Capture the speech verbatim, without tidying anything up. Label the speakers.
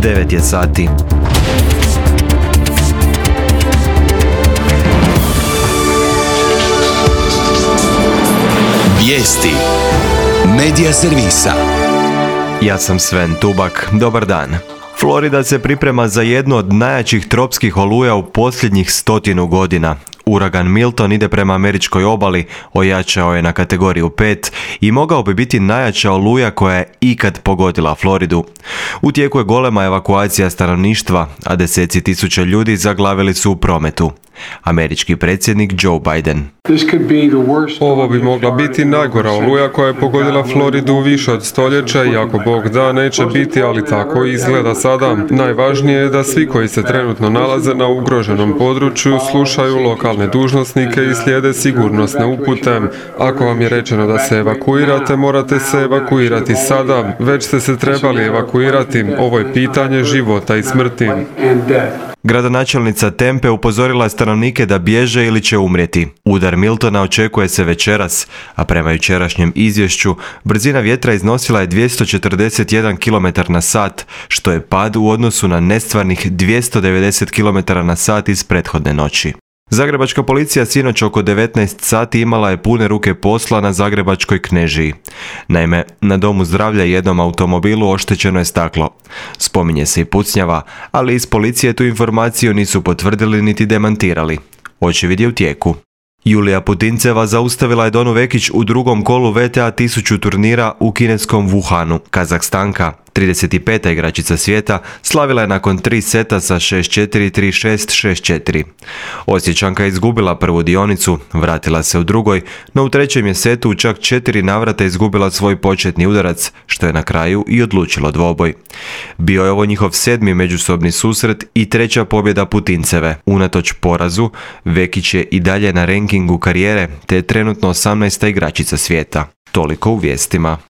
Speaker 1: devet je sati.
Speaker 2: Vijesti Medija servisa.
Speaker 1: Ja sam Sven Tubak, dobar dan. Florida se priprema za jednu od najjačih tropskih oluja u posljednjih stotinu godina. Uragan Milton ide prema američkoj obali, ojačao je na kategoriju pet i mogao bi biti najjača oluja koja je ikad pogodila Floridu. U tijeku je golema evakuacija stanovništva, a deseci tisuća ljudi zaglavili su u prometu. Američki predsjednik Joe Biden.
Speaker 3: Ovo bi mogla biti najgora oluja koja je pogodila Floridu više od stoljeća i ako Bog da neće biti, ali tako izgleda sada. Najvažnije je da svi koji se trenutno nalaze na ugroženom području slušaju lokalne dužnosnike i slijede sigurnosne upute. Ako vam je rečeno da se evakuirate, morate se evakuirati sada. Već ste se trebali evakuirati. Ovo je pitanje života i smrti.
Speaker 1: Gradonačelnica Tempe upozorila je stanovnike da bježe ili će umrijeti. Udar Miltona očekuje se večeras, a prema jučerašnjem izvješću brzina vjetra iznosila je dvjesto četrdeset jedan kilometar na sat, što je pad u odnosu na nestvarnih dvjesto devedeset kilometara na sat iz prethodne noći. Zagrebačka policija sinoć oko devetnaest sati imala je pune ruke posla na Zagrebačkoj Knežiji. Naime, na domu zdravlja i jednom automobilu oštećeno je staklo. Spominje se i pucnjava, ali iz policije tu informaciju nisu potvrdili niti demantirali. Očevid je u tijeku. Julija Putinceva zaustavila je Donu Vekić u drugom kolu V T A tisuću turnira u kineskom Wuhanu. Kazahstanka, trideset peta igračica svijeta, slavila je nakon tri seta sa šest četiri, tri šest, šest četiri. Osječanka je izgubila prvu dionicu, vratila se u drugoj, no u trećem je setu u čak četiri navrata izgubila svoj početni udarac, što je na kraju i odlučilo dvoboj. Bio je ovo njihov sedmi međusobni susret i treća pobjeda Putinceve. Unatoč porazu, Vekić je i dalje na rankingu karijere, te je trenutno osamnaesta igračica svijeta. Toliko u vijestima.